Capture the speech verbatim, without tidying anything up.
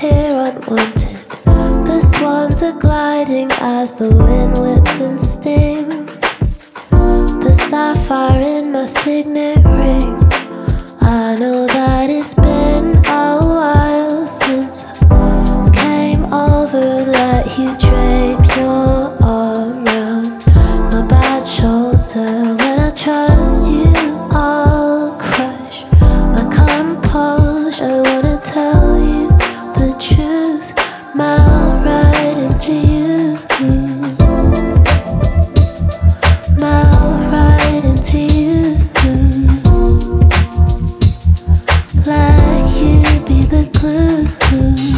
here unwanted. The swans are gliding as the wind whips and stings. The sapphire in my signet ring.